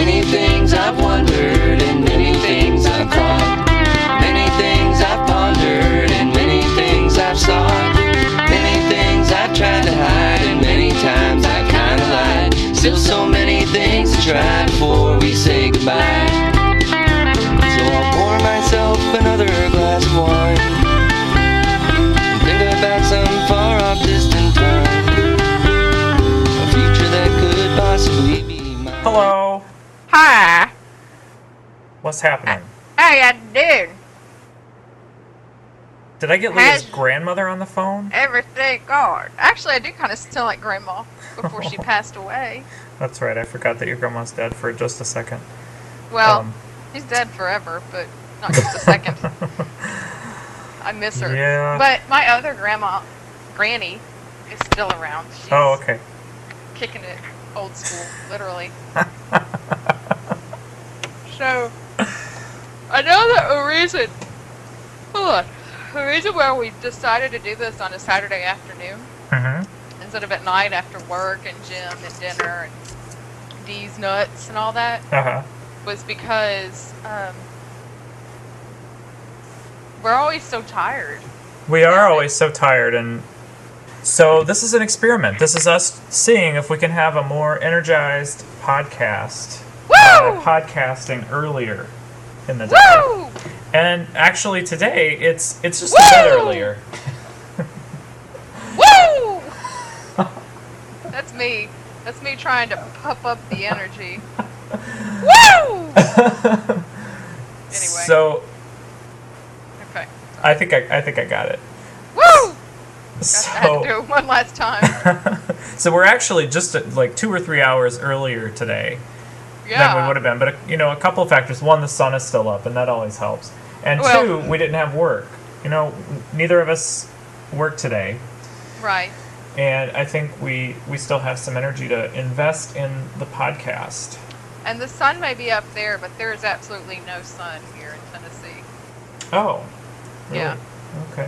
Many things I've wondered, and many things I've thought. Many things I've pondered, and many things I've sought. Many things I've tried to hide, and many times I've kinda lied. Still so many things to try before we say goodbye. So I'll pour myself another glass of wine and think about some far off distant time, a future that could possibly be mine. Hello. Hi. What's happening? How ya doing? Did I get Leah's grandmother on the phone? Everything good. Actually, I do kind of sound like Grandma before she passed away. That's right. I forgot that your grandma's dead for just a second. Well, she's dead forever, but not just a second. I miss her. Yeah. But my other grandma, Granny, is still around. She's okay. kicking it old school, literally. So, I know that the reason why we decided to do this on a Saturday afternoon instead of at night after work and gym and dinner and D's nuts and all that was because we're always so tired. We are always so tired, and so this is an experiment. This is us seeing if we can have a more energized podcast. Woo! Podcasting earlier in the day. Woo! And actually today, it's just Woo! a bit earlier. Woo! That's me. That's me trying to pump up the energy. Woo! Anyway. So Okay. I think I got it. Woo! So, I had to do it one last time. So we're actually just like 2 or 3 hours earlier today than we would have been. But a couple of factors. One, the sun is still up, and that always helps. And two, we didn't have work. Neither of us worked today. Right. And I think we still have some energy to invest in the podcast. And the sun may be up there, but there is absolutely no sun here in Tennessee. Oh. Really? Yeah. Okay.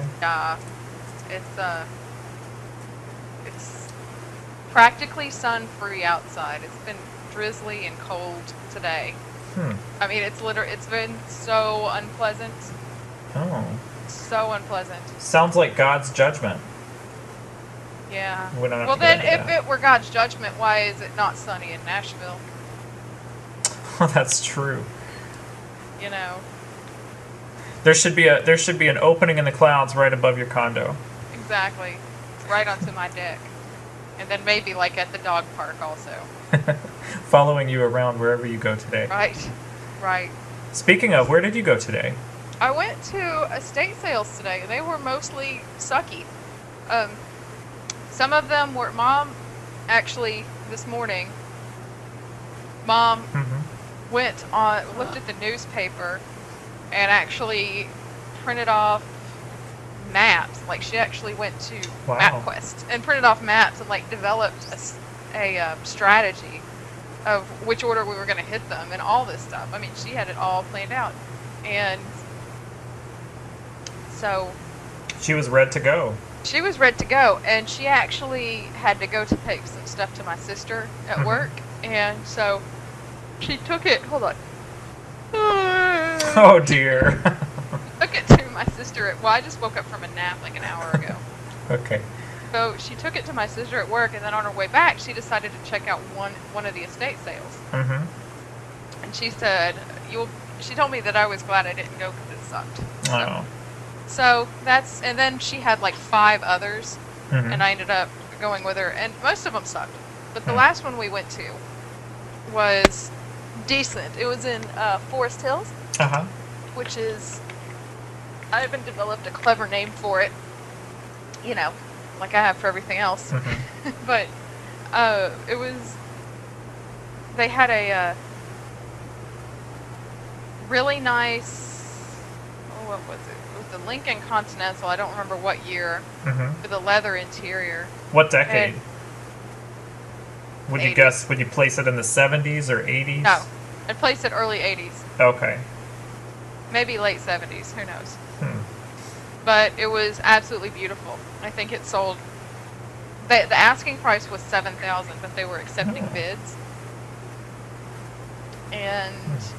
It's practically sun-free outside. It's been drizzly and cold today. I mean, it's been so unpleasant. Oh. So unpleasant. Sounds like God's judgment. Yeah. We don't have Well, to get then, into if that. it were God's judgment, why is it not sunny in Nashville? Well, that's true. There should be an opening in the clouds right above your condo. Exactly. Right onto my deck. And then maybe like at the dog park also. Following you around wherever you go today. Right. Speaking of, where did you go today? I went to estate sales today. They were mostly sucky. Some of them were... Mom, actually, this morning, Mom looked at the newspaper and actually printed off maps. Like, she actually went to MapQuest and printed off maps and, like, developed a strategy of which order we were going to hit them and all this stuff. I mean, she had it all planned out. And so... She was ready to go. She was ready to go, and she actually had to go to take some stuff to my sister at work, and so she took it... Hold on. Oh, dear. Took it to my sister at... Well, I just woke up from a nap like an hour ago. Okay. So she took it to my sister at work, and then on her way back, she decided to check out one of the estate sales. And she said, she told me that I was glad I didn't go because it sucked. So that's... And then she had like 5 others, and I ended up going with her, and most of them sucked. But the last one we went to was decent. It was in Forest Hills, which is... I haven't developed a clever name for it, like I have for everything else. But it was... They had a really nice... what was it? It was the Lincoln Continental. I don't remember what year. With a leather interior. What decade? Would you 80s. guess? Would you place it in the 70s or 80s? No. I'd place it early 80s. Okay. Maybe late 70s. Who knows? But it was absolutely beautiful. I think it sold... The asking price was $7,000, but they were accepting bids. And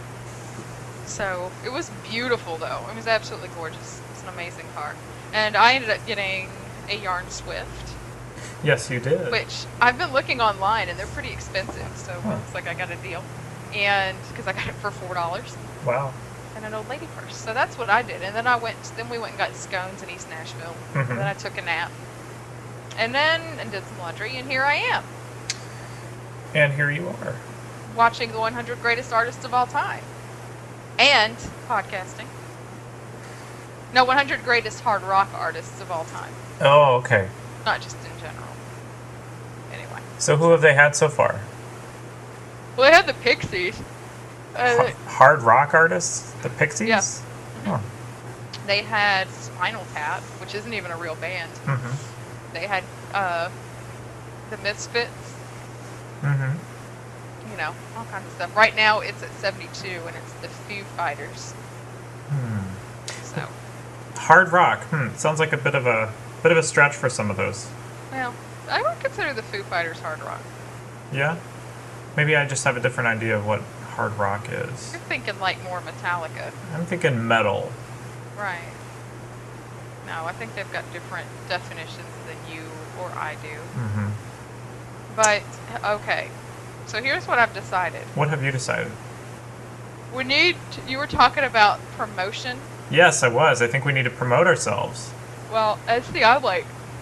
so it was beautiful, though. It was absolutely gorgeous. It's an amazing car. And I ended up getting a Yarn Swift. Yes, you did. Which I've been looking online, and they're pretty expensive. So it looks like I got a deal. And because I got it for $4. Wow. And an old lady purse. So that's what I did. And then we went and got scones in East Nashville. Mm-hmm. And then I took a nap. And did some laundry, and here I am. And here you are. Watching the 100 greatest artists of all time. And podcasting. No, 100 greatest hard rock artists of all time. Oh, okay. Not just in general. Anyway. So who have they had so far? Well, they had the Pixies. Hard rock artists? The Pixies? Yeah. Oh. They had Spinal Tap, which isn't even a real band. Mm-hmm. They had the Misfits. Mm-hmm. You know, all kinds of stuff. Right now, it's at 72, and it's the Foo Fighters. So. Hard rock. Sounds like a bit of a stretch for some of those. Well, I would consider the Foo Fighters hard rock. Yeah? Maybe I just have a different idea of what hard rock is. You're thinking like more Metallica. I'm thinking metal. Right. No, I think they've got different definitions than you or I do. Mm-hmm. But, okay. So here's what I've decided. What have you decided? You were talking about promotion. Yes, I was. I think we need to promote ourselves. Well, I'm like,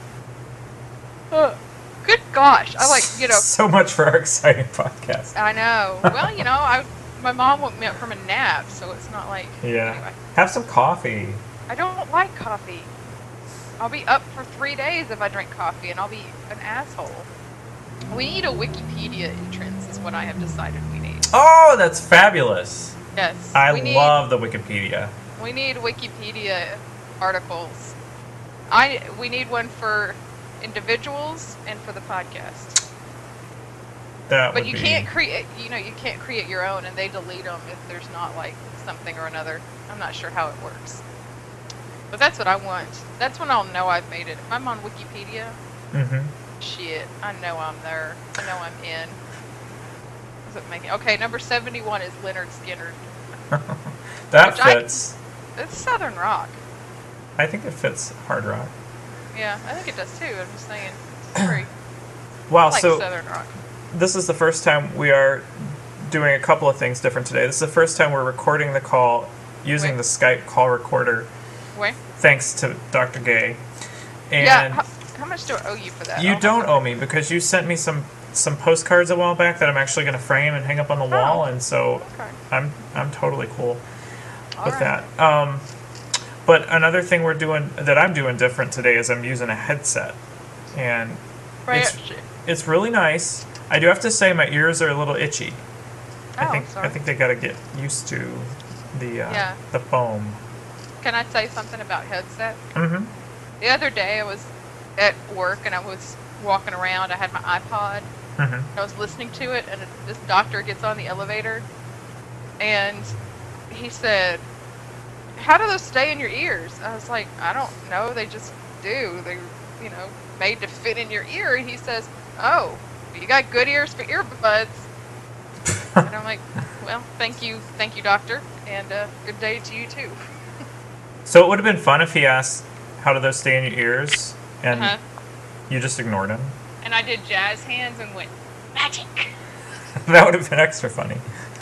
good gosh. I like, So much for our exciting podcast. I know. Well, my mom woke me up from a nap, so it's not like. Yeah. Anyway. Have some coffee. I don't like coffee. I'll be up for 3 days if I drink coffee, and I'll be an asshole. We need a Wikipedia entrance, is what I have decided we need. Oh, that's fabulous. Yes. I love the Wikipedia. We need Wikipedia articles. We need one for individuals and for the podcast. But you can't create, you can't create your own, and they delete them if there's not like something or another. I'm not sure how it works. But that's what I want. That's when I'll know I've made it. If I'm on Wikipedia, shit, I know I'm there. I know I'm in. Okay, number 71 is Leonard Skinner. That fits. It's Southern rock. I think it fits hard rock. Yeah, I think it does too. I'm just saying. It's very, wow, like so Southern rock. This is the first time we are doing a couple of things different today. This is the first time we're recording the call using the Skype call recorder. Thanks to Dr. Gay. And yeah, how much do I owe you for that? You don't owe me because you sent me some postcards a while back that I'm actually going to frame and hang up on the wall, and so I'm totally cool with that. But another thing I'm doing different today is I'm using a headset, and it's really nice. I do have to say my ears are a little itchy. I think they got to get used to the foam. Can I say something about headset? Mm-hmm. The other day I was at work and I was walking around. I had my iPod. Mm-hmm. I was listening to it, and this doctor gets on the elevator, and he said, "How do those stay in your ears?" I was like, "I don't know. They just do. They're, made to fit in your ear." And he says, "Oh, you got good ears for earbuds." And I'm like, "Well, thank you, doctor, and good day to you too." So it would have been fun if he asked, "How do those stay in your ears?" And you just ignored him. And I did jazz hands and went, "Magic." That would have been extra funny.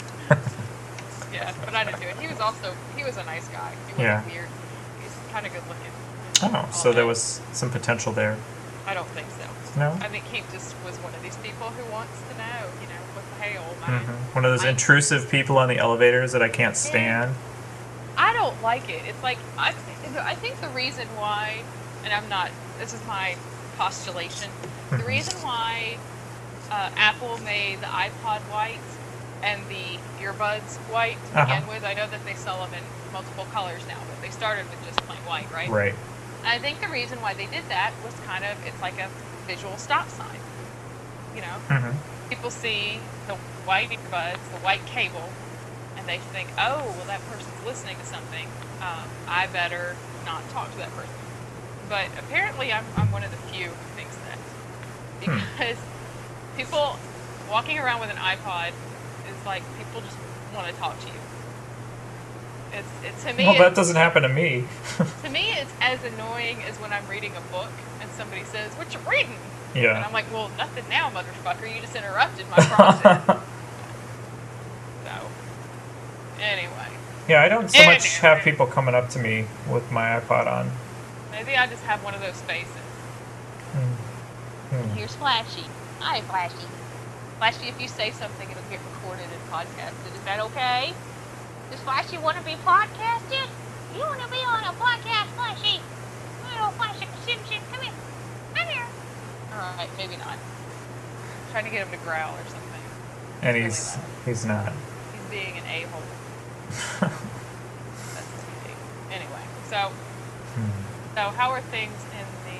Yeah, but I didn't do it. He was a nice guy. He wasn't weird. He's kind of good looking. Oh, so there was some potential there. I don't think so. No? I think he just was one of these people who wants to know, what the hell, one of those intrusive people on the elevators that I can't stand. I don't like it. It's like, I think the reason why, and this is my postulation, the reason why Apple made the iPod white and the earbuds white to begin with, I know that they sell them in multiple colors now, but they started with just plain white, right? Right. And I think the reason why they did that was it's like a visual stop sign. People see the white earbuds, the white cable, and they think, "Oh, well, that person's listening to something. I better not talk to that person." But apparently I'm one of the few who thinks that. Because people walking around with an iPod is like people just want to talk to you. It's to me. Well, that doesn't happen to me. To me, it's as annoying as when I'm reading a book and somebody says, "What you reading?" Yeah. And I'm like, "Well, nothing now, motherfucker. You just interrupted my process." So, anyway. Yeah, I don't so much have people coming up to me with my iPod on. Maybe I just have one of those faces. Here's Flashy. Hi, Flashy. Flashy, if you say something, it'll get recorded and podcasted. Is that okay? Does Flashy want to be podcasted? You want to be on a podcast, Flashy? Little Flashy Simpson, come here. Come here. Alright, maybe not. I'm trying to get him to growl or something. And he's not. He's being an a-hole. That's TV. Anyway, so how are things in the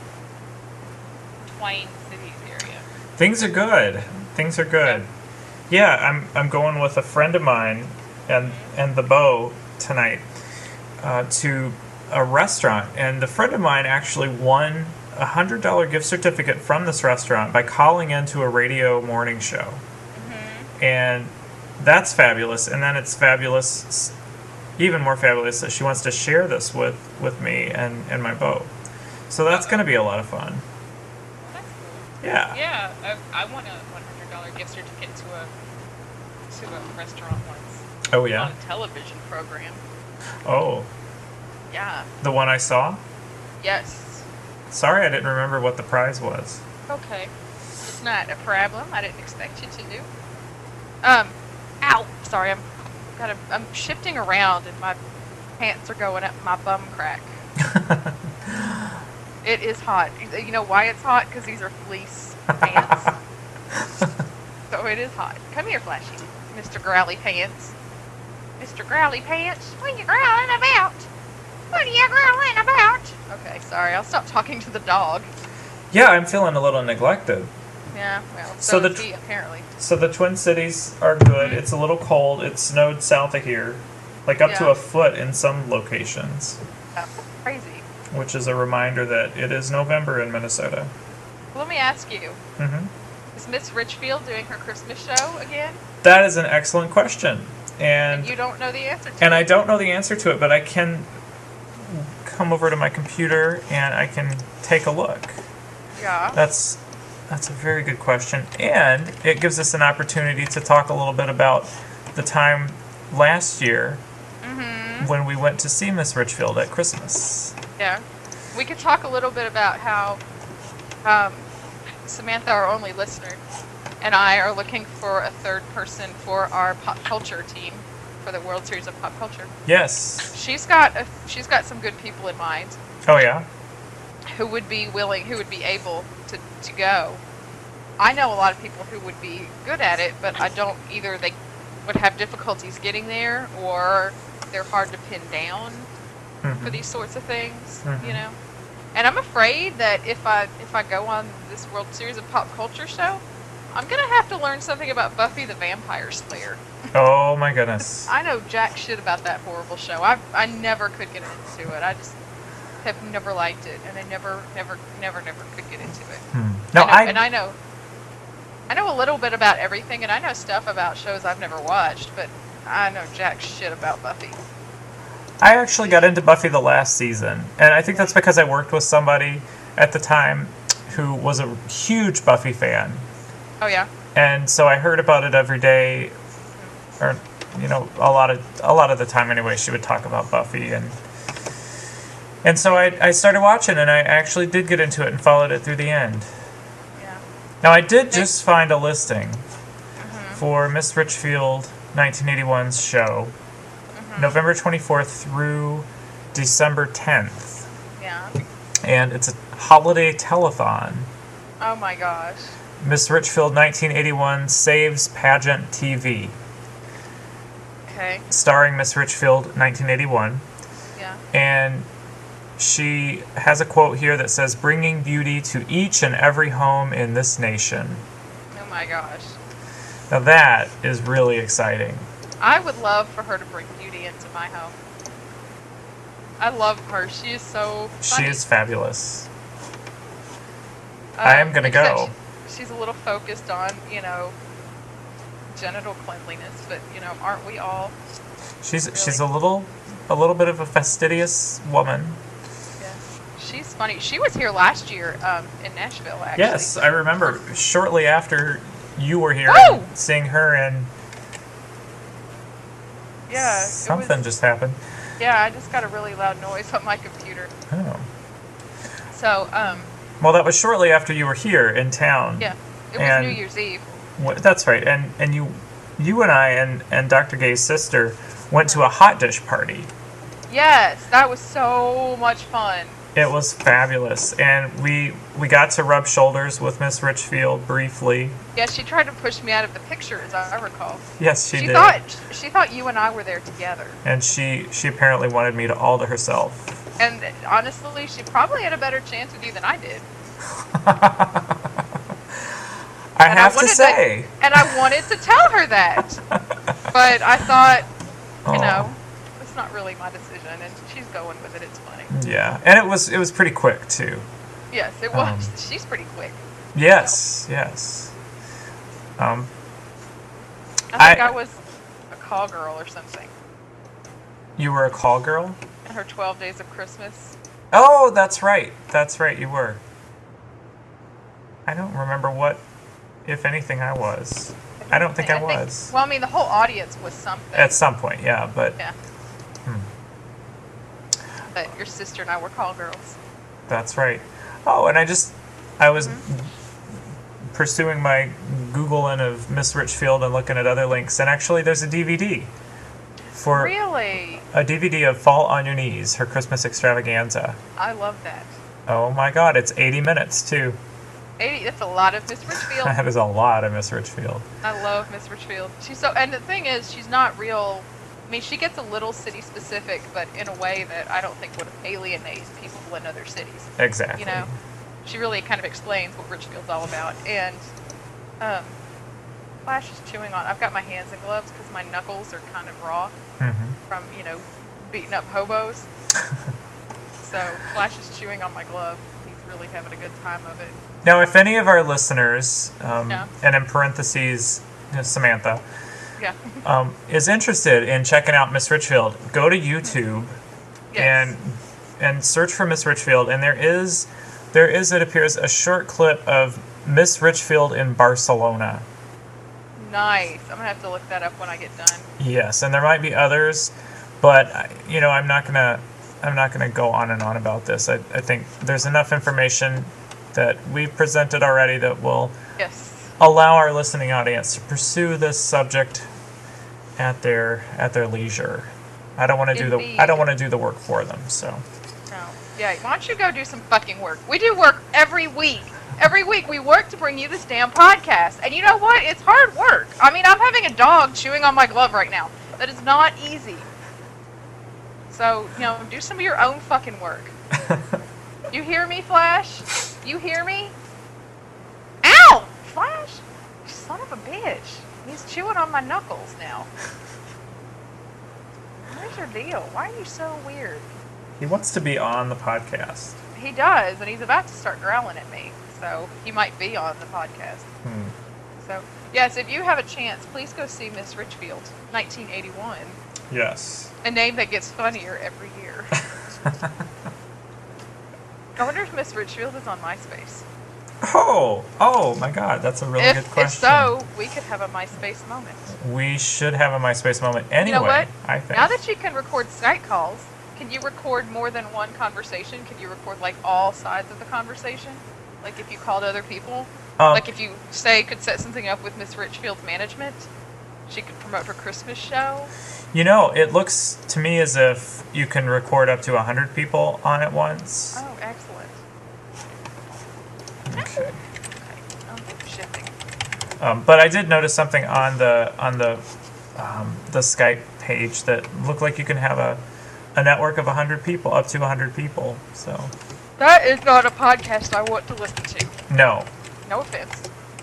Twin Cities area? Things are good. Things are good. Yeah, I'm going with a friend of mine and the beau tonight to a restaurant, and the friend of mine actually won a $100 gift certificate from this restaurant by calling into a radio morning show. And that's fabulous. And then it's fabulous, even more fabulous, that she wants to share this with me and my beau. So that's going to be a lot of fun. That's cool. Yeah. Yeah, I won a $100 gift certificate to a restaurant once. Oh, yeah? On a television program. Oh. Yeah. The one I saw? Yes. Sorry, I didn't remember what the prize was. Okay. It's not a problem. I didn't expect you to do. Ow! Sorry, I'm shifting around and my pants are going up my bum crack. It is hot. You know why it's hot? Because these are fleece pants. So it is hot. Come here, Flashy. Mr. Growly Pants. Mr. Growly Pants, what are you growling about? What are you growling about? Okay, sorry. I'll stop talking to the dog. Yeah, I'm feeling a little neglected. Yeah, well, so is he, apparently. So the Twin Cities are good. It's a little cold. It snowed south of here, like up to a foot in some locations. That's crazy. Which is a reminder that it is November in Minnesota. Well, let me ask you. Is Miss Richfield doing her Christmas show again? That is an excellent question. And you don't know the answer to it? And I don't know the answer to it, but I can come over to my computer and I can take a look. Yeah. That's a very good question. And it gives us an opportunity to talk a little bit about the time last year when we went to see Miss Richfield at Christmas. Yeah. We could talk a little bit about how Samantha, our only listener, and I are looking for a third person for our pop culture team for the World Series of Pop Culture. Yes. She's got some good people in mind. Oh, yeah? Who would be willing, who would be able to go. I know a lot of people who would be good at it, but I don't, either they would have difficulties getting there or they're hard to pin down for these sorts of things, you know. And I'm afraid that if I go on this World Series of Pop Culture show, I'm going to have to learn something about Buffy the Vampire Slayer. Oh my goodness. I know jack shit about that horrible show. I never could get into it. I just have never liked it, and I never could get into it. I know a little bit about everything, and I know stuff about shows I've never watched, but I know jack shit about Buffy. I actually got into Buffy the last season, and I think that's because I worked with somebody at the time who was a huge Buffy fan. Oh yeah. And so I heard about it every day, or a lot of the time anyway. She would talk about Buffy, and so I started watching, and I actually did get into it and followed it through the end. Yeah. Now I did just find a listing for Miss Richfield 1981's show, November 24th through December 10th. Yeah. And it's a holiday telethon. Oh my gosh. Miss Richfield 1981 Saves Pageant TV. Okay. Starring Miss Richfield 1981. Yeah. And she has a quote here that says, "Bringing beauty to each and every home in this nation." Oh my gosh. Now that is really exciting. I would love for her to bring beauty into my home. I love her. She is so funny. She is fabulous. I am going to go. She's a little focused on, genital cleanliness, but aren't we all? She's a little bit of a fastidious woman. Yes, she's funny. She was here last year in Nashville, actually. Yes, I remember. Shortly after you were here, seeing her, and something just happened. Yeah, I just got a really loud noise on my computer. Oh. So, well, that was shortly after you were here in town. Yeah, it was New Year's Eve. That's right, and you and I and Dr. Gay's sister went to a hot dish party. Yes, that was so much fun. It was fabulous, and we got to rub shoulders with Miss Richfield briefly. Yeah, she tried to push me out of the picture, as I recall. Yes, she did. She thought you and I were there together. And she apparently wanted me to all to herself. And honestly, she probably had a better chance with you than I did. I have to say. And I wanted to tell her that. But I thought, it's not really my decision, and she's going with it. It's funny. Yeah, and it was pretty quick too. Yes, it was. She's pretty quick. Yes, yes. I think I was a call girl or something. You were a call girl? In her 12 Days of Christmas. Oh, that's right. That's right, you were. I don't remember what, if anything, I was. I don't think I was. Well, I mean, the whole audience was something. At some point, yeah, but... Yeah. But your sister and I were call girls. That's right. Oh, and I was pursuing my Googling of Miss Richfield and looking at other links, and actually there's a DVD. Really? A DVD of Fall on Your Knees, her Christmas extravaganza. I love that. Oh my God, it's 80 minutes too. 80, that's a lot of Miss Richfield. That is a lot of Miss Richfield. I love Miss Richfield. And the thing is, she's not real. I mean, she gets a little city specific, but in a way that I don't think would alienate people in other cities. Exactly. She really kind of explains what Richfield's all about. And Flash is chewing on. I've got my hands in gloves because my knuckles are kind of raw from beating up hobos. So Flash is chewing on my glove. He's really having a good time of it. Now, if any of our listeners, and in parentheses, Samantha, is interested in checking out Miss Richfield, go to YouTube and search for Miss Richfield, and there is, it appears, a short clip of Miss Richfield in Barcelona. Nice. I'm gonna have to look that up when I get done. Yes, and there might be others, but I'm not gonna go on and on about this. I think there's enough information that we've presented already that will allow our listening audience to pursue this subject at their leisure. I don't want to do the work for them. So. No. Yeah. Why don't you go do some fucking work? We do work every week. Every week we work to bring you this damn podcast. And you know what? It's hard work. I mean, I'm having a dog chewing on my glove right now. That is not easy. So, do some of your own fucking work. You hear me, Flash? You hear me? Ow! Flash! Son of a bitch. He's chewing on my knuckles now. What's your deal? Why are you so weird? He wants to be on the podcast. He does, and he's about to start growling at me. So he might be on the podcast. So, yes, if you have a chance, please go see Miss Richfield, 1981. Yes. A name that gets funnier every year. I wonder if Miss Richfield is on MySpace. Oh my God, that's a really good question. If so, we could have a MySpace moment. We should have a MySpace moment anyway. You know what? I think. Now that you can record Skype calls, can you record more than one conversation? Can you record all sides of the conversation? Like if you called other people? Like if you, could set something up with Miss Richfield's management? She could promote her Christmas show? It looks to me as if you can record up to 100 people on at once. Oh, excellent. Okay. Shifting. But I did notice something on the Skype page that looked like you can have a network of 100 people, up to 100 people. So that is not a podcast I want to listen to. No. No offense.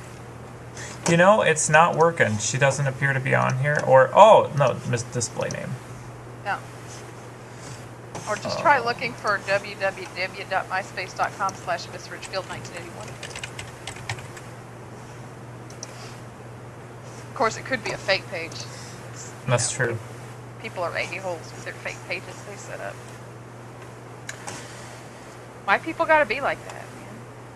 It's not working. She doesn't appear to be on here. No, display name. No. Or just try looking for www.myspace.com/MissRichfield1981. Of course, it could be a fake page. That's true. People are a-holes with their fake pages they set up. Why people gotta be like that, man?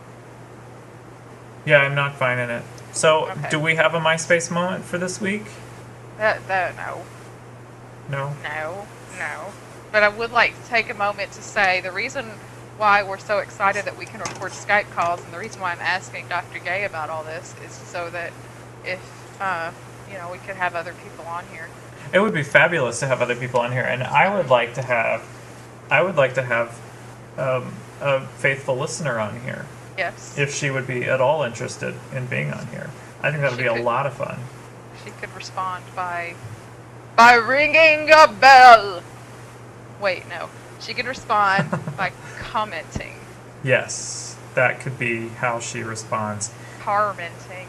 Yeah, I'm not finding it. So, Okay. do we have a MySpace moment for this week? No. No? No. But I would like to take a moment to say the reason why we're so excited that we can record Skype calls, and the reason why I'm asking Dr. Gay about all this is so that if, we could have other people on here. It would be fabulous to have other people on here, and I would like to have a faithful listener on here. Yes. If she would be at all interested in being on here. I think that would be a lot of fun. She could respond by ringing a bell. Wait, no. She could respond by commenting. Yes, that could be how she responds. Commenting.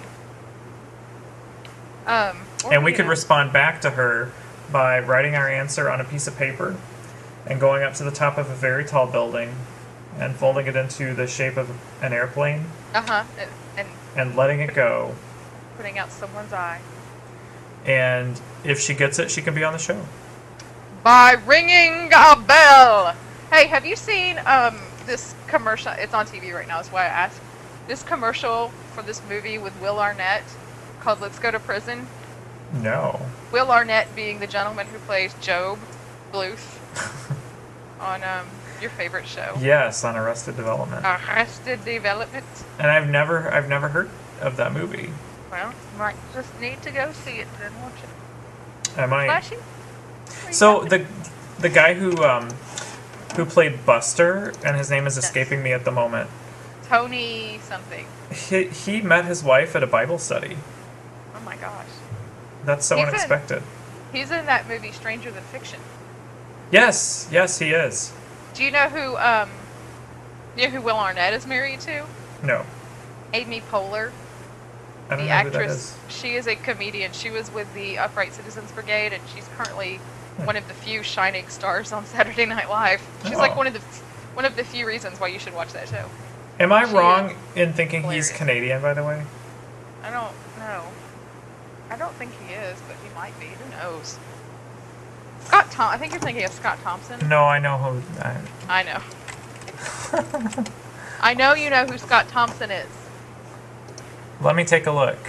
And we could respond back to her by writing our answer on a piece of paper and going up to the top of a very tall building and folding it into the shape of an airplane. And letting it go. Putting out someone's eye. And if she gets it, she can be on the show. By ringing a bell. Hey, have you seen this commercial? It's on TV right now, is why I asked. This commercial for this movie with Will Arnett called Let's Go to Prison. No. Will Arnett being the gentleman who plays Job Bluth on your favorite show. Yes, on Arrested Development. Arrested Development. And I've never heard of that movie. Well, you might just need to go see it then, won't you? I might. Flashy? So the guy who played Buster, and his name is escaping me at the moment. Tony something. He met his wife at a Bible study. Oh my gosh. That's so unexpected. He's in that movie Stranger Than Fiction. Yes, he is. Do you know who Will Arnett is married to? No. Amy Poehler. I don't the know actress. who that is. She is a comedian. She was with the Upright Citizens Brigade, and she's currently one of the few shining stars on Saturday Night Live. She's like one of the few reasons why you should watch that show. Am I wrong in thinking hilarious. he's Canadian, by the way? I don't know. I don't think he is, but he might be. Who knows? I think you're thinking of Scott Thompson. No, I know who. I know. I know you know who Scott Thompson is. Let me take a look.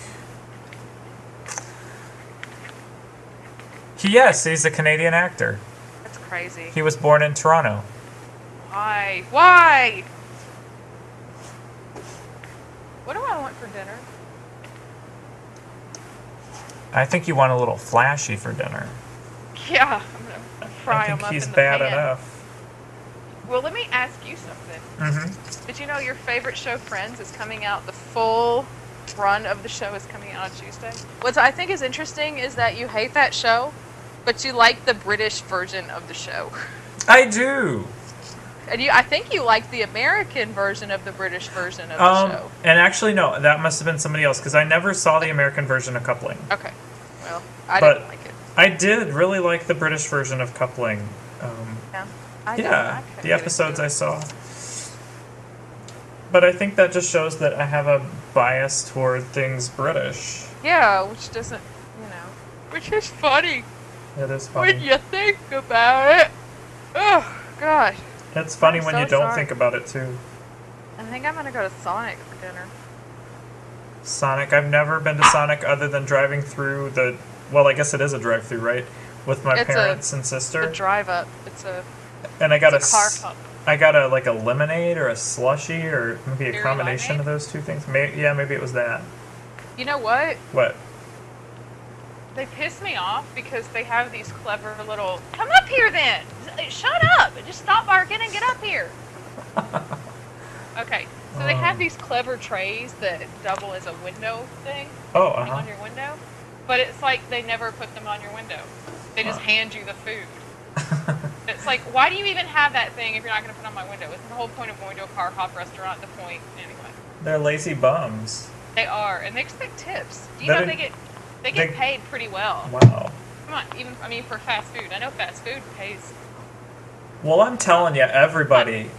Yes, he's a Canadian actor. That's crazy. He was born in Toronto. Why? Why? What do I want for dinner? I think you want a little flashy for dinner. Yeah, I'm gonna fry I them think up he's in the bad pan. enough. Well, let me ask you something. Mm-hmm. Did you know your favorite show, Friends, is coming out? The full run of the show is coming out on Tuesday. What I think is interesting is that you hate that show, but you like the British version of the show. I do. And I think you like the American version of the British version of the show. And actually, no, that must have been somebody else, because I never saw the American version of Coupling. Okay. Well, I didn't like it. I did really like the British version of Coupling. Yeah. The episodes I saw. But I think that just shows that I have a bias toward things British. Yeah, which doesn't, which is funny. It is funny. When you think about it. Oh, gosh. It's funny when so you don't sorry. think about it, too. I think I'm going to go to Sonic for dinner. Sonic. I've never been to Sonic other than driving through the... Well, I guess it is a drive-through, right? With my parents and sister. It's a drive-up. And I got a car hop. I got a lemonade or a slushie or maybe a Berry combination limeade? of those two things. Maybe it was that. You know what? What? They piss me off because they have these clever little... Come up here then! Shut up! Just stop barking and get up here! Okay, so they have these clever trays that double as a window thing. Oh, On your window. But it's like they never put them on your window. They just hand you the food. It's like, why do you even have that thing if you're not going to put it on my window? Isn't the whole point of going to a car hop restaurant the point anyway? They're lazy bums. They are, and they expect tips. Do you know they get paid pretty well? Wow. Come on, for fast food. I know fast food pays. Well, I'm telling you, everybody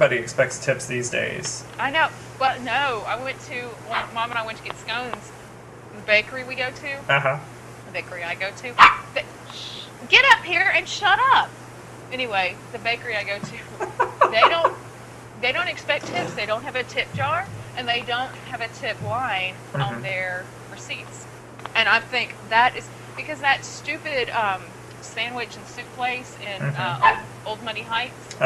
expects tips these days. I know, but no. Mom and I went to get scones, bakery we go to. Uh-huh. The bakery I go to. Get up here and shut up. Anyway, the bakery I go to, they don't expect tips. They don't have a tip jar, and they don't have a tip line on their receipts. And I think that is because that stupid sandwich and soup place in Old Money Heights.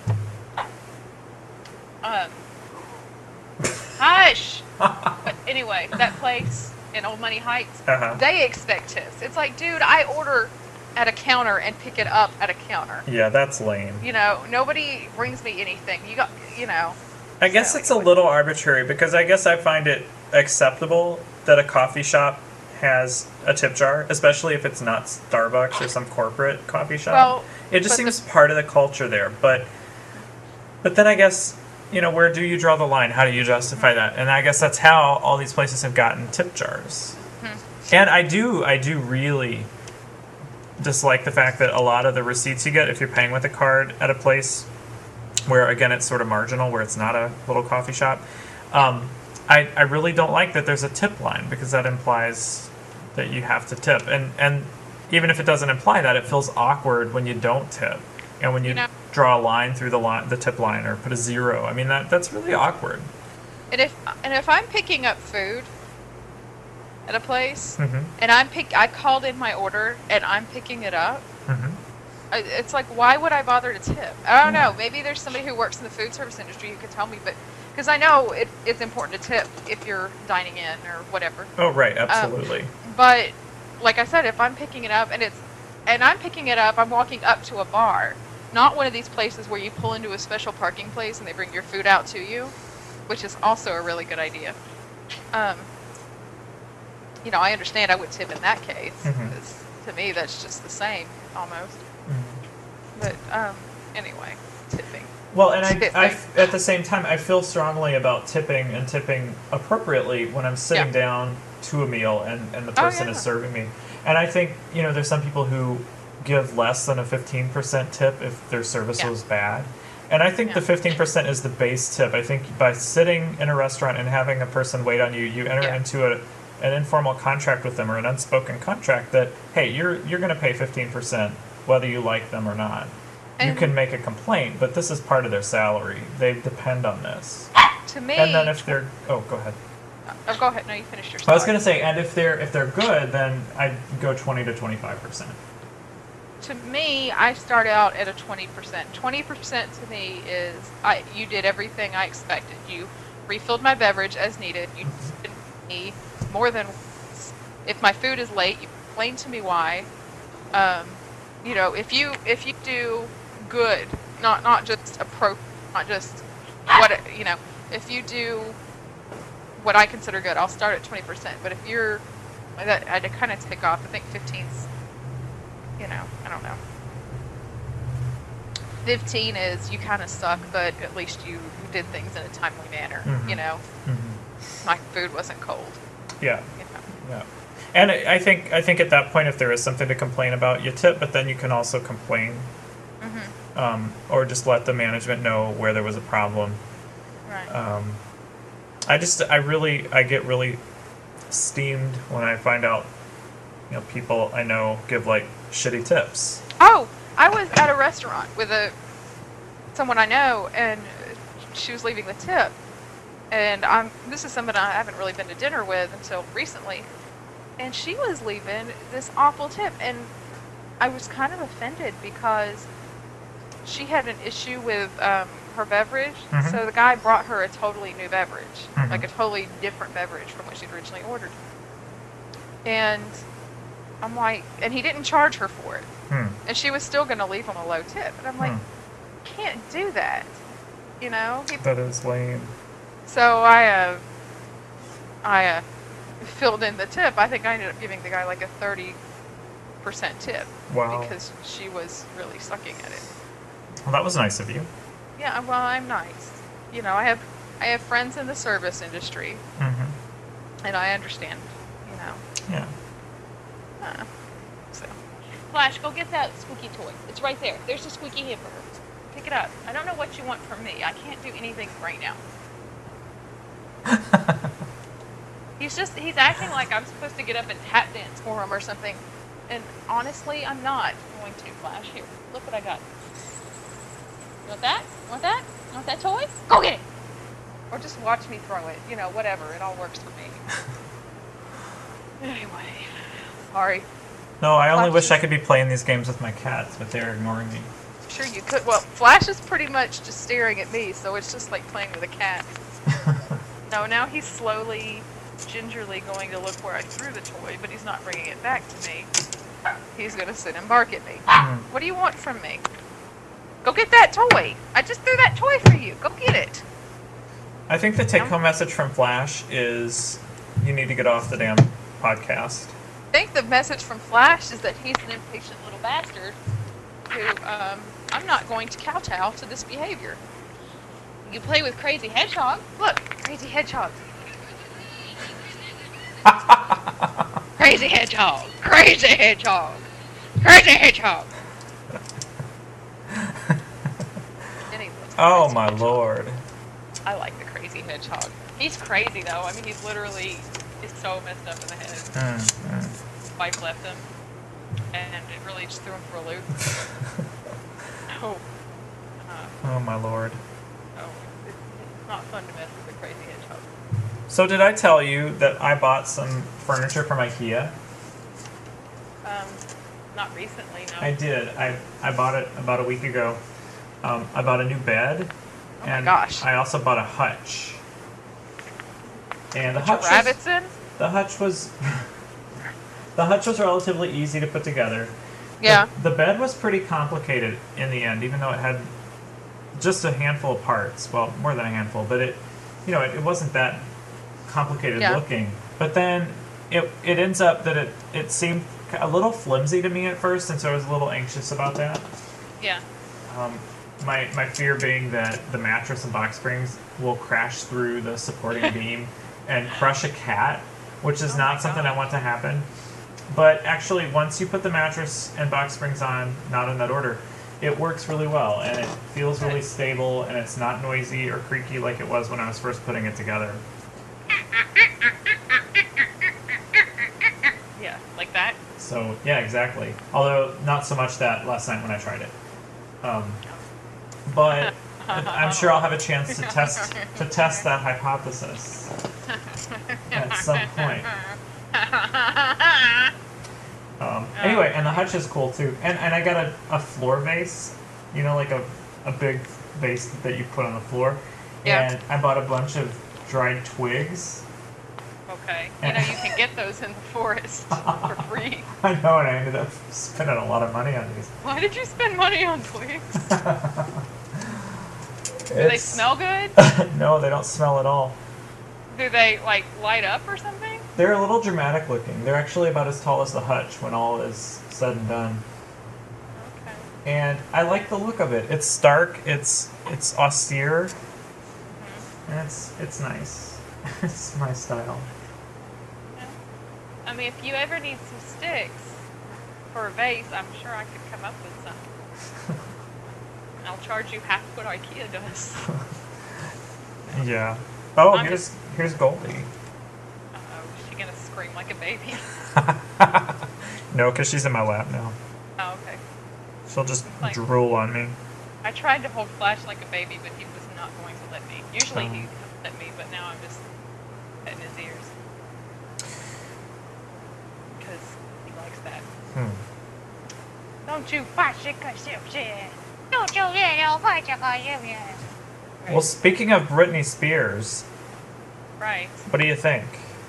Hush. But anyway, that place in Old Money Heights, they expect tips. It's like, dude, I order at a counter and pick it up at a counter. Yeah, that's lame. You know, nobody brings me anything. I guess it's a little arbitrary because I guess I find it acceptable that a coffee shop has a tip jar, especially if it's not Starbucks or some corporate coffee shop. Well, it just seems part of the culture there. But then I guess, where do you draw the line? How do you justify that? And I guess that's how all these places have gotten tip jars. And I do really dislike the fact that a lot of the receipts you get, if you're paying with a card at a place where, again, it's sort of marginal, where it's not a little coffee shop, I really don't like that there's a tip line, because that implies that you have to tip. And even if it doesn't imply that, it feels awkward when you don't tip. And when you draw a line through the tip line or put a 0, I mean, that's really awkward. And if I'm picking up food at a place, and I called in my order and I'm picking it up, it's like, why would I bother to tip? I don't know. Maybe there's somebody who works in the food service industry who could tell me, but because I know it's important to tip if you're dining in or whatever. Oh, right, absolutely. But like I said, if I'm picking it up I'm walking up to a bar, not one of these places where you pull into a special parking place and they bring your food out to you, which is also a really good idea. I understand I would tip in that case, because to me that's just the same almost. But anyway, tipping. Well, and I at the same time, I feel strongly about tipping and tipping appropriately when I'm sitting down to a meal and the person is serving me. And I think, there's some people who give less than a 15% tip if their service was bad. And I think the 15% is the base tip. I think by sitting in a restaurant and having a person wait on you, you enter into an informal contract with them, or an unspoken contract that, hey, you're going to pay 15% whether you like them or not. And you can make a complaint, but this is part of their salary. They depend on this. To me, and then if they're go ahead. Oh, go ahead. No, you finished your story. I was going to say, and if they're good, then I'd go 20 to 25%. To me, I start out at a 20%. 20% to me is you did everything I expected. You refilled my beverage as needed. You did me more than once. If my food is late, you explain to me why. If you do good, not just not just what if you do what I consider good, I'll start at 20%. But if you're I kind of take off. I think 15's. I don't know. 15 is you kind of suck, but at least you did things in a timely manner. My food wasn't cold. Yeah. Yeah. And I think at that point, if there is something to complain about, you tip, but then you can also complain, or just let the management know where there was a problem. Right. I get really steamed when I find out, people I know give like shitty tips. Oh, I was at a restaurant with someone I know, and she was leaving the tip, and this is someone I haven't really been to dinner with until recently. And she was leaving this awful tip, and I was kind of offended because she had an issue with her beverage. So the guy brought her a totally new beverage, like a totally different beverage from what she'd originally ordered. And I'm like, and he didn't charge her for it. And she was still going to leave him a low tip. And I'm like, can't do that, That is lame. So I filled in the tip. I think I ended up giving the guy like a 30% tip. Wow. Because she was really sucking at it. Well, that was nice of you. Yeah, well, I'm nice. I have friends in the service industry. And I understand, Yeah. So, Flash, go get that squeaky toy. It's right there. There's a squeaky hamburger. Pick it up. I don't know what you want from me. I can't do anything right now. He's acting like I'm supposed to get up and tap dance for him or something. And honestly, I'm not going to. Flash, here. Look what I got. You want that? Want that? You want that toy? Go get it! Or just watch me throw it. You know, whatever. It all works for me. Anyway. Sorry. No, I only wish I could be playing these games with my cats, but they're ignoring me. Sure you could. Well, Flash is pretty much just staring at me, so it's just like playing with a cat. No, now he's slowly, gingerly going to look where I threw the toy, but he's not bringing it back to me. He's going to sit and bark at me. What do you want from me? Go get that toy. I just threw that toy for you. Go get it. I think the take-home message from Flash is you need to get off the damn podcast. I think the message from Flash is that he's an impatient little bastard who, I'm not going to kowtow to this behavior. You play with Crazy Hedgehog. Look, Crazy Hedgehog. Crazy Hedgehog. Crazy Hedgehog. Crazy Hedgehog. Oh my lord. I like the Crazy Hedgehog. He's crazy though. I mean, he's literally is so messed up in the head. Wife left him, and it really just threw him for a loop. Oh my lord. Oh, it's not fun to mess with a Crazy Hedgehog. So did I tell you that I bought some furniture from IKEA? Not recently, no. I did. I bought it about a week ago. I bought a new bed. Oh my gosh. I also bought a hutch. And the hutch rabbits in? The hutch was the hutch was relatively easy to put together. Yeah. The bed was pretty complicated in the end, even though it had just a handful of parts. Well, more than a handful, but it wasn't that complicated looking. But then it ends up that it seemed a little flimsy to me at first, and so I was a little anxious about that. Yeah. My fear being that the mattress and box springs will crash through the supporting beam and crush a cat, which is not something I want to happen. But actually, once you put the mattress and box springs on, not in that order, it works really well, and it feels really stable, and it's not noisy or creaky like it was when I was first putting it together. Yeah, like that? So, yeah, exactly. Although, not so much that last night when I tried it. But I'm sure I'll have a chance to test that hypothesis at some point. Anyway, and the hutch is cool too. And I got a floor vase, like a big vase that you put on the floor. Yeah. And I bought a bunch of dried twigs. Okay. You can get those in the forest for free. I know, and I ended up spending a lot of money on these. Why did you spend money on twigs? Do they smell good? No, they don't smell at all. Do they, light up or something? They're a little dramatic looking. They're actually about as tall as the hutch when all is said and done. Okay. And I like the look of it. It's stark, it's austere, and it's nice. It's my style. Yeah. I mean, if you ever need some sticks for a vase, I'm sure I could come up with some. I'll charge you half what IKEA does. Yeah. Oh, here's Goldie. Uh-oh, is she gonna scream like a baby? No, because she's in my lap now. Oh, okay. She'll just drool on me. I tried to hold Flash like a baby, but he was not going to let me. Usually he let me, but now I'm just petting his ears. Because he likes that. Don't you fuss it, Well, speaking of Britney Spears, right? What do you think?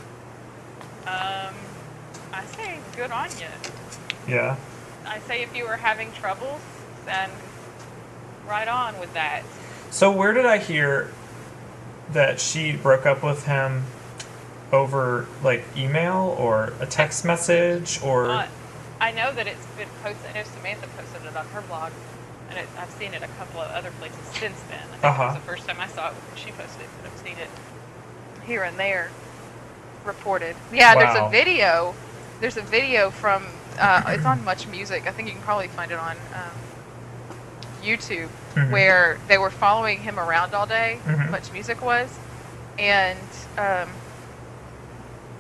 I say good on you. Yeah. I say if you were having troubles, then right on with that. So where did I hear that she broke up with him over email or a text message or? I know that it's been posted. I know Samantha posted it on her blog, and I've seen it a couple of other places since then. I think it was the first time I saw it when she posted it, but I've seen it here and there reported. Yeah, wow. There's a video from, it's on Much Music. I think you can probably find it on YouTube, where they were following him around all day, Much Music was, and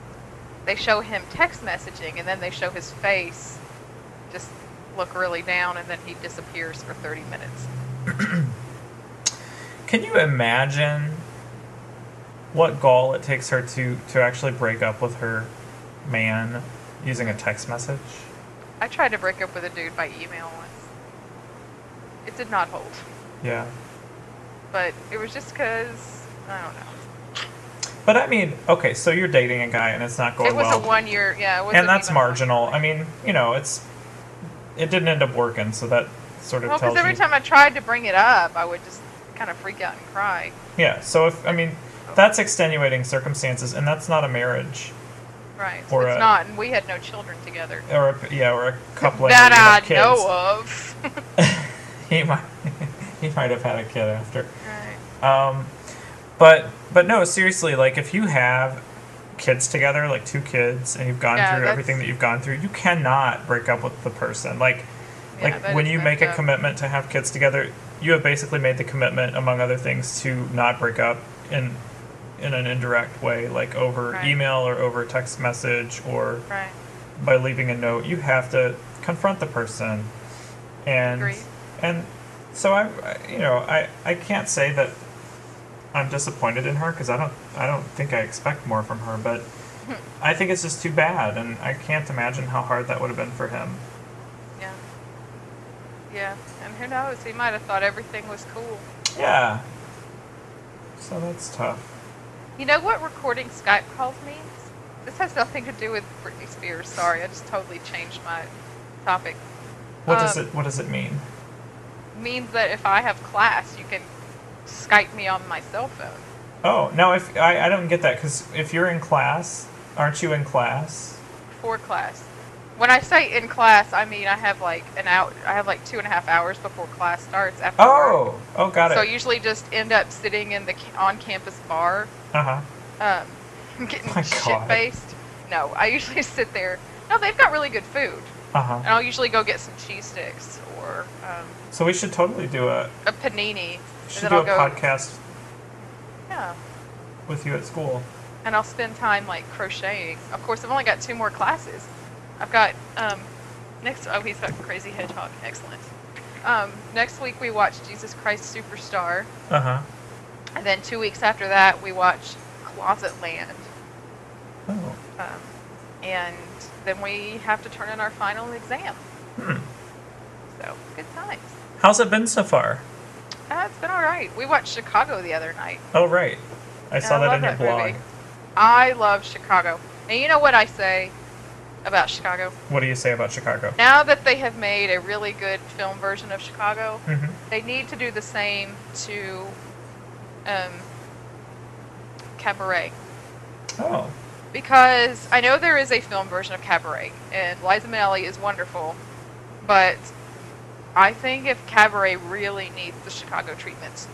they show him text messaging, and then they show his face just look really down, and then he disappears for 30 minutes. Can you imagine what gall it takes her to actually break up with her man using a text message? I tried to break up with a dude by email once. It did not hold. Yeah. But it was just because, I don't know. But I mean, okay, so you're dating a guy and it's not going well. It was a 1 year, yeah. It wasn't and that's even marginal. I mean, you know, it didn't end up working, so that sort of tells you. Well, because every time I tried to bring it up, I would just kind of freak out and cry. Yeah, so that's extenuating circumstances, and that's not a marriage. Right, it's not, and we had no children together. Or a coupling that I know of. he might have had a kid after. Right. But no, seriously, like if you have kids together, like 2 kids, and you've gone through everything that you've gone through, you cannot break up with the person. Like when you make a commitment to have kids together, you have basically made the commitment, among other things, to not break up in an indirect way, like over email or over text message or by leaving a note. You have to confront the person, and so I can't say that I'm disappointed in her, because I don't think I expect more from her, but I think it's just too bad, and I can't imagine how hard that would have been for him. Yeah, and who knows, he might have thought everything was cool. Yeah. So that's tough. You know what recording Skype calls means? This has nothing to do with Britney Spears, sorry, I just totally changed my topic. What does it mean? Means that if I have class, you can Skype me on my cell phone. Oh, no, if I don't get that, because if you're in class, aren't you in class? For class. When I say in class, I mean I have like 2.5 hours before class starts after work. Oh, got it. So I usually just end up sitting in the on-campus bar. Getting shit-faced. No, I usually sit there. No, they've got really good food. And I'll usually go get some cheese sticks or... so we should totally do a panini. We should do a podcast with you at school. And I'll spend time, like, crocheting. Of course, I've only got 2 more classes. I've got, he's got Crazy Hedgehog. Excellent. Next week we watch Jesus Christ Superstar. And then 2 weeks after that we watch Closet Land. Oh. And then we have to turn in our final exam. So, good times. How's it been so far? It's been alright. We watched Chicago the other night. Oh, right. I saw that in your blog. Movie. I love Chicago. And you know what I say about Chicago? What do you say about Chicago? Now that they have made a really good film version of Chicago, they need to do the same to Cabaret. Oh. Because I know there is a film version of Cabaret, and Liza Minnelli is wonderful, but I think if Cabaret really needs the Chicago treatments.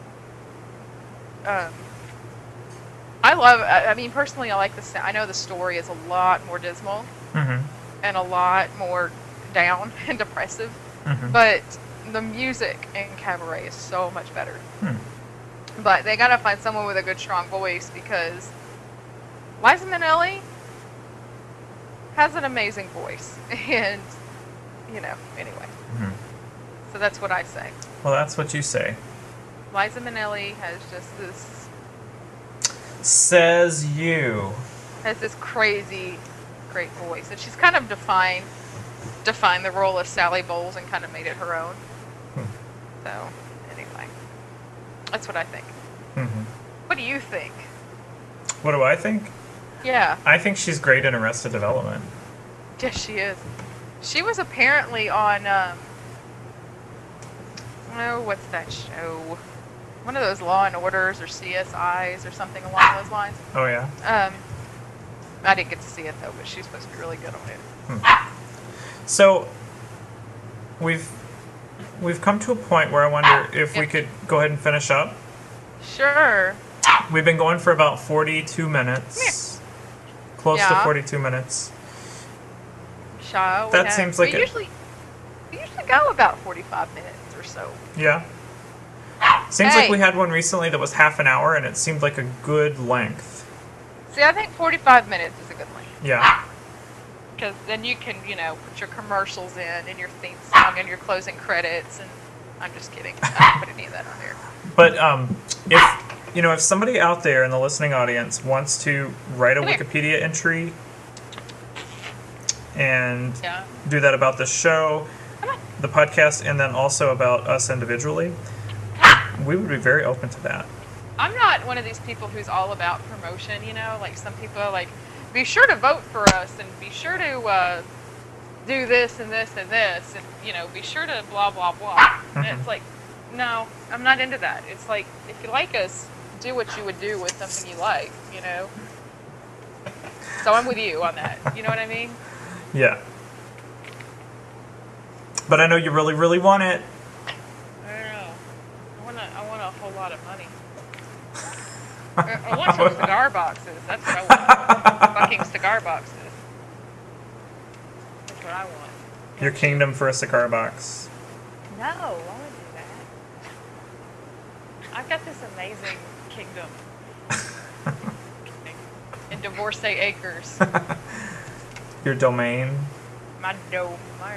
Personally, I like the sound. I know the story is a lot more dismal and a lot more down and depressive, but the music in Cabaret is so much better. But they gotta find someone with a good, strong voice, because Liza Minnelli has an amazing voice, and anyway. So that's what I say. Well, that's what you say. Liza Minnelli has just this... Says you. Has this crazy, great voice. And she's kind of defined the role of Sally Bowles and kind of made it her own. So, anyway. That's what I think. What do you think? What do I think? Yeah. I think she's great in Arrested Development. Yes, she is. She was apparently on, what's that show? One of those Law and Orders or CSIs or something along those lines. Oh, yeah? I didn't get to see it, though, but she's supposed to be really good on it. So, we've come to a point where I wonder if we could go ahead and finish up. Sure. We've been going for about 42 minutes. Close to 42 minutes. That seems like we usually go about 45 minutes or so. Yeah. Seems like we had one recently that was half an hour, and it seemed like a good length. See, I think 45 minutes is a good length. Yeah. Because then you can, put your commercials in and your theme song and your closing credits. And I'm just kidding. I don't put any of that on there. But if somebody out there in the listening audience wants to write a Wikipedia entry and do that about the show, the podcast, and then also about us individually, we would be very open to that. I'm not one of these people who's all about promotion, like some people are like, be sure to vote for us and be sure to do this and this and this and, be sure to blah, blah, blah. Mm-hmm. And it's like, no, I'm not into that. It's like, if you like us, do what you would do with something you like, So I'm with you on that. You know what I mean? Yeah. But I know you really, really want it. I don't know. I want a whole lot of money. I want some cigar boxes. That's what I want. Fucking cigar boxes. That's what I want. Your kingdom for a cigar box. No, I want to do that. I've got this amazing kingdom. In Divorcee Acres. Your domain. My domain.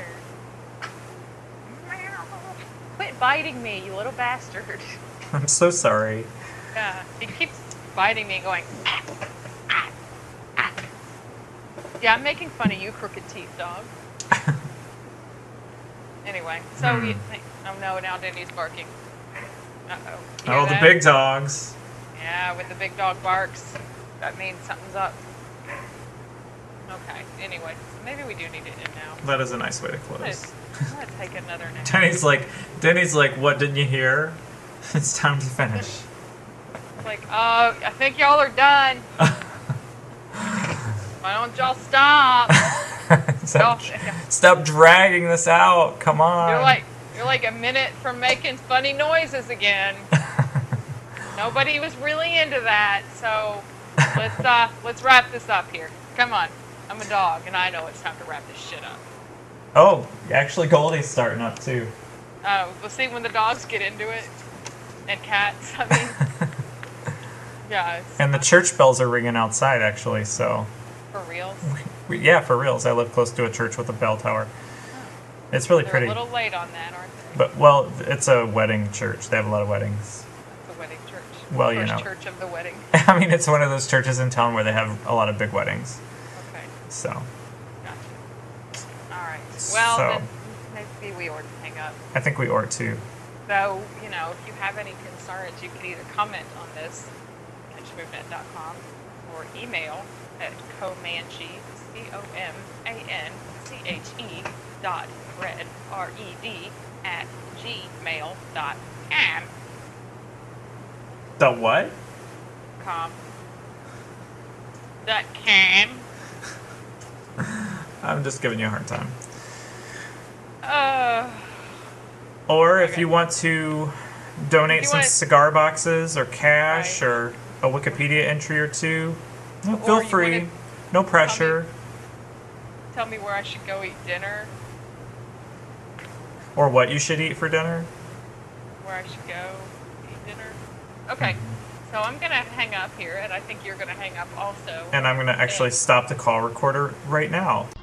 Quit biting me, you little bastard. I'm so sorry. Yeah, he keeps biting me and going. Yeah, I'm making fun of you, crooked teeth dog. Anyway, so oh no, now Denny's barking. Uh-oh. Oh, the big dogs. Yeah, when the big dog barks, that means something's up. Okay, anyway, so maybe we do need to end now. That is a nice way to close. I'm gonna take another nap. Denny's like, what, didn't you hear? It's time to finish. Like, I think y'all are done. Why don't y'all stop? Stop dragging this out. Come on. You're like a minute from making funny noises again. Nobody was really into that, so let's wrap this up here. Come on. I'm a dog, and I know it's time to wrap this shit up. Oh, actually, Goldie's starting up too. We'll see when the dogs get into it, and cats. I mean, yeah. And the church bells are ringing outside, actually. So. For reals? Yeah, for reals. I live close to a church with a bell tower. Oh. It's really pretty. They're a little late on that, aren't they? But well, it's a wedding church. They have a lot of weddings. It's a wedding church. Well, First church of the wedding. I mean, it's one of those churches in town where they have a lot of big weddings. Okay. So. Gotcha. All right. Well, then maybe we ought to hang up. I think we ought to. So, if you have any concerns, you can either comment on this, catchmovenet.com, or email at Comanche, COMANCHE.red, RED, at gmail.com. The what? Com. .com. I'm just giving you a hard time. Or if you want to donate some cigar boxes or cash or a Wikipedia entry or two, feel free. No pressure. Tell me where I should go eat dinner. Or what you should eat for dinner. Where I should go eat dinner. Okay. So I'm going to hang up here, and I think you're going to hang up also. And I'm going to actually stop the call recorder right now.